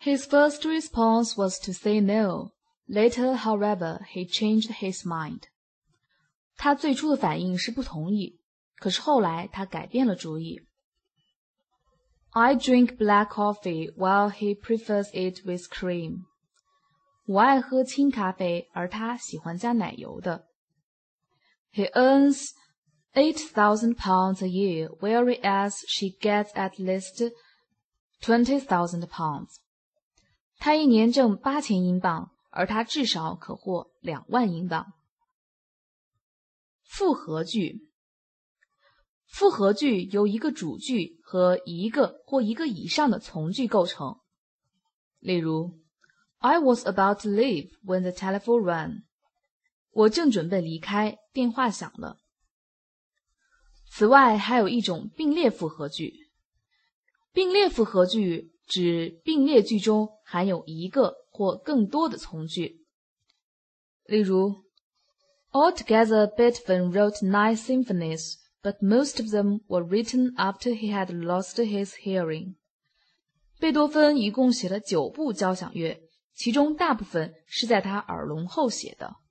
His first response was to say no. Later, however, he changed his mind. 他最初的反应是不同意，可是后来他改变了主意。I drink black coffee while he prefers it with cream. 我爱喝清咖啡，而他喜欢加奶油的。He earns £8,000 a year, whereas she gets at least £20,000. 他一年挣8000英镑，而他至少可获2万英镑。复合句。复合句由一个主句和一个或一个以上的从句构成。例如 I was about to leave when the telephone rang. 我正准备离开，电话响了。此外，还有一种并列复合句。并列复合句指并列句中含有一个或更多的从句。例如 Altogether, Beethoven wrote 9 symphonies, but most of them were written after he had lost his hearing. 贝多芬一共写了9部交响乐，其中大部分是在他耳聋后写的。